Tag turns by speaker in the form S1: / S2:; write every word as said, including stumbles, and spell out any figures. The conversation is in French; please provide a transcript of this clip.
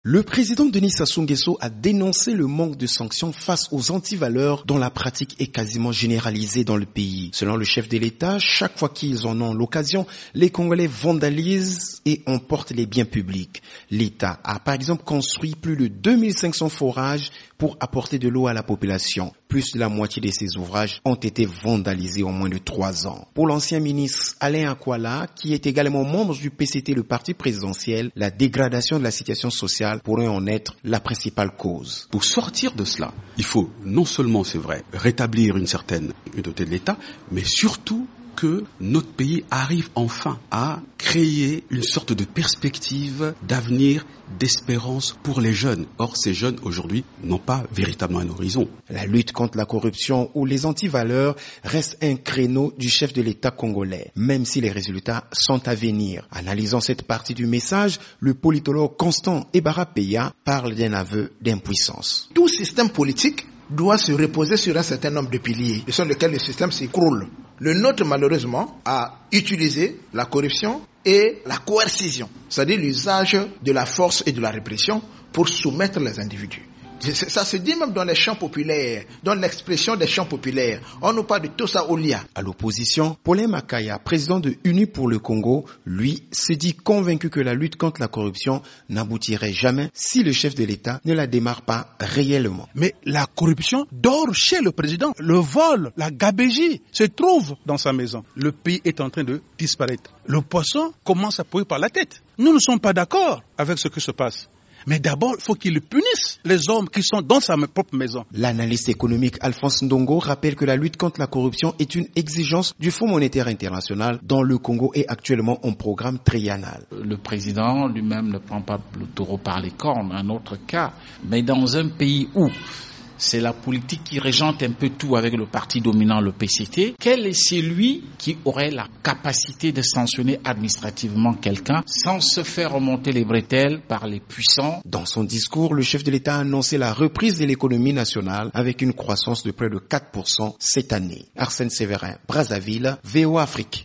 S1: Le président Denis Sassou Nguesso a dénoncé le manque de sanctions face aux antivaleurs dont la pratique est quasiment généralisée dans le pays. Selon le chef de l'État, chaque fois qu'ils en ont l'occasion, les Congolais vandalisent et emportent les biens publics. L'État a par exemple construit plus de deux mille cinq cents forages pour apporter de l'eau à la population. Plus de la moitié de ces ouvrages ont été vandalisés en moins de trois ans. Pour l'ancien ministre Alain Akwala, qui est également membre du P C T, le parti présidentiel, la dégradation de la situation sociale pourrait en être la principale cause.
S2: Pour sortir de cela, il faut non seulement, c'est vrai, rétablir une certaine unité de l'État, mais surtout que notre pays arrive enfin à créer une sorte de perspective d'avenir, d'espérance pour les jeunes. Or, ces jeunes, aujourd'hui, n'ont pas véritablement un horizon.
S1: La lutte contre la corruption ou les antivaleurs reste un créneau du chef de l'État congolais, même si les résultats sont à venir. Analysant cette partie du message, le politologue Constant Ebarapeya parle d'un aveu d'impuissance.
S3: Tout système politique doit se reposer sur un certain nombre de piliers, sur lesquels le système s'écroule. Le nôtre, malheureusement, a utilisé la corruption et la coercition, c'est-à-dire l'usage de la force et de la répression pour soumettre les individus. Ça se dit même dans les chants populaires, dans l'expression des chants populaires. On nous parle de Tosa Olia.
S1: À l'opposition, Paulin Makaya, président de Unis pour le Congo, lui, se dit convaincu que la lutte contre la corruption n'aboutirait jamais si le chef de l'État ne la démarre pas réellement.
S4: Mais la corruption dort chez le président. Le vol, la gabégie se trouve dans sa maison. Le pays est en train de disparaître. Le poisson commence à pourrir par la tête. Nous ne sommes pas d'accord avec ce qui se passe. Mais d'abord, il faut qu'il punisse les hommes qui sont dans sa propre maison.
S1: L'analyste économique Alphonse Ndongo rappelle que la lutte contre la corruption est une exigence du Fonds monétaire international dont le Congo est actuellement en programme triennal.
S5: Le président lui-même ne prend pas le taureau par les cornes, un autre cas. Mais dans un pays où c'est la politique qui régente un peu tout avec le parti dominant, le P C T, quel est celui qui aurait la capacité de sanctionner administrativement quelqu'un sans se faire remonter les bretelles par les puissants?
S1: Dans son discours, le chef de l'État a annoncé la reprise de l'économie nationale avec une croissance de près de quatre pour cent cette année. Arsène Séverin, Brazzaville, V O Afrique.